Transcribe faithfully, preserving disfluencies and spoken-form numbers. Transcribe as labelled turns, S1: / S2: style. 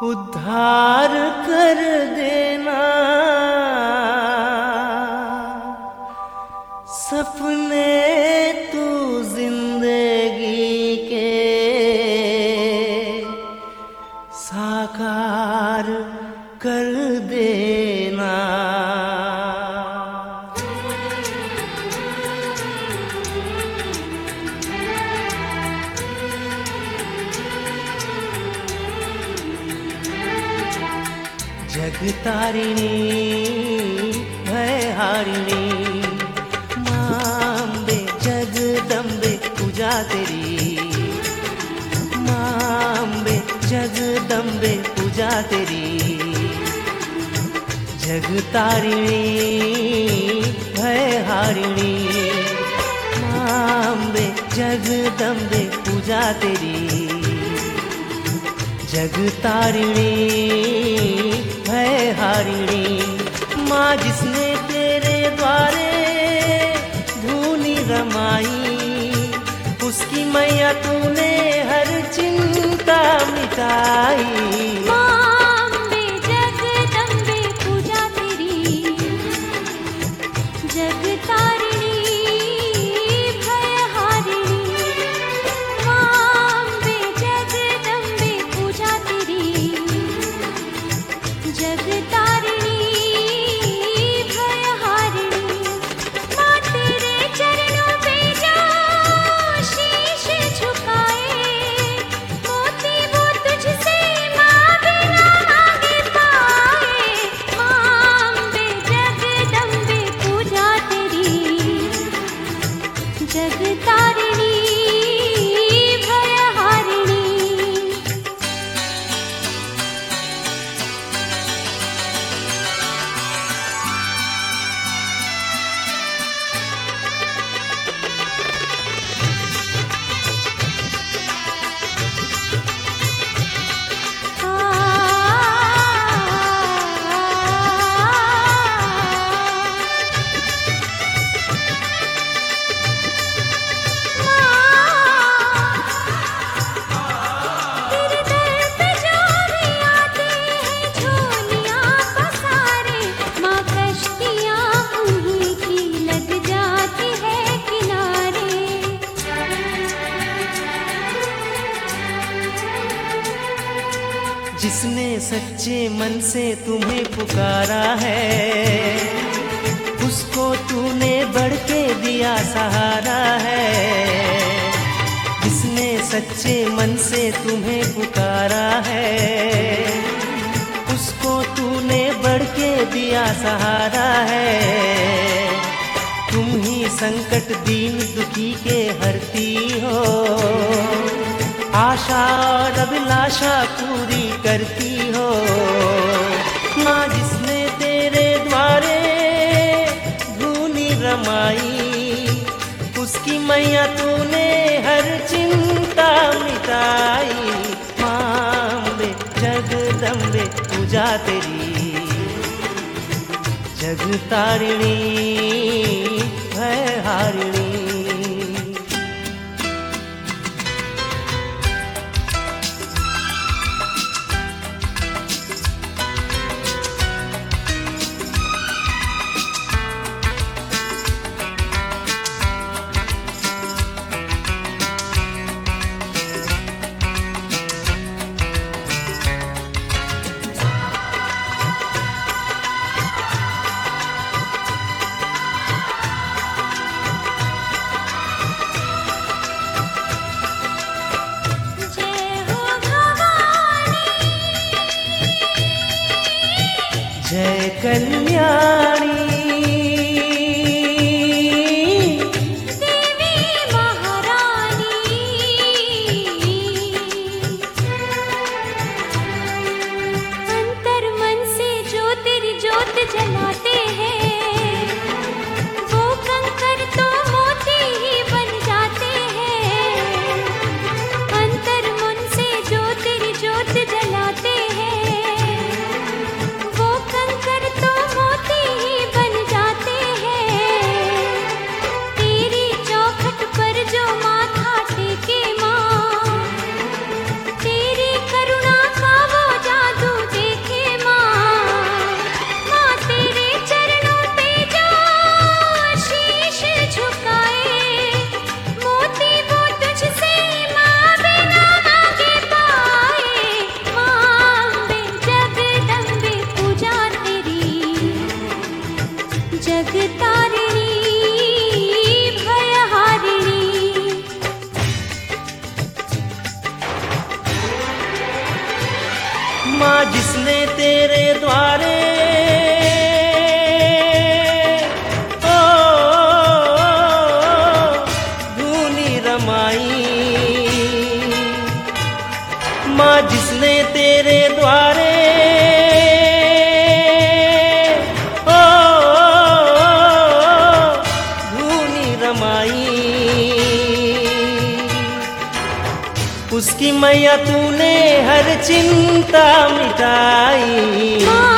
S1: उद्धार कर देना सपने तू जिंदगी के साकार कर देना। जगतारिणी भयहारिणी मांबे जगदम्बे पूजा तेरी, मांबे जगदम्बे पूजा तेरी। जगतारिणी भयहारिणी मांबे जगदम्बे पूजा तेरी। जगतारिणी भयहारिणी माँ जिसने तेरे द्वारे धूनी रमाई, उसकी मैया तूने हर चिंता मिटाई।
S2: मांबे जगदम्बे पूजा तेरी, जगतारिणी भयहारिणी मांबे जगदम्बे पूजा तेरी। जगतारिणी भयहारिणी माँ तेरे चरणों पे जो शीश झुकाए, मोती वो तुझसे माँ बिना मांगे पाए। मांबे जगदम्बे पूजा तेरी, जगतारिणी भयहारिणी।
S1: जिसने सच्चे मन से तुम्हें पुकारा है, उसको तूने बढ़ के दिया सहारा है। जिसने सच्चे मन से तुम्हें पुकारा है, उसको तूने बढ़ के दिया सहारा है। तुम ही संकट दीन दुखी के हरती हो, आशा और अभिलाषा पूरी करती हो। माँ जिसने तेरे द्वारे धूनी रमाई, उसकी मैया तूने हर चिंता मिटाई। मांबे जगदम्बे पूजा तेरी, जगतारिणी भयहारिणी। जय कल्याणी
S2: देवी महारानी, अंतर मन से जो तेरी ज्योत जलाते हैं, वो कंकर तो मोती ही बन जाते हैं। अंतर मन से जो तेरी ज्योत जलाते हैं, वो कंकर तो मोती ही
S1: जिसने तेरे द्वारे ओ धूनी रमाई, माँ जिसने तेरे द्वारे ओ धूनी रमाई, उसकी मैया तूने हर चिंता मिटाई।